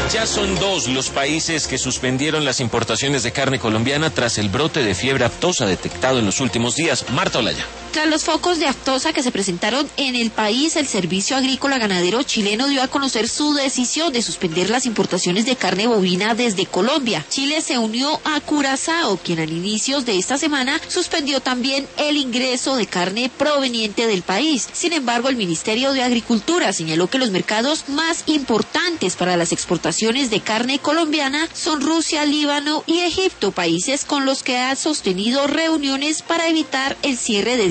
Ya son 2 los países que suspendieron las importaciones de carne colombiana tras el brote de fiebre aftosa detectado en los últimos días. Marta Olaya. Tras los focos de aftosa que se presentaron en el país, el Servicio Agrícola Ganadero chileno dio a conocer su decisión de suspender las importaciones de carne bovina desde Colombia. Chile se unió a Curazao, quien al inicios de esta semana suspendió también el ingreso de carne proveniente del país. Sin embargo, el Ministerio de Agricultura señaló que los mercados más importantes para las exportaciones de carne colombiana son Rusia, Líbano y Egipto, países con los que ha sostenido reuniones para evitar el cierre de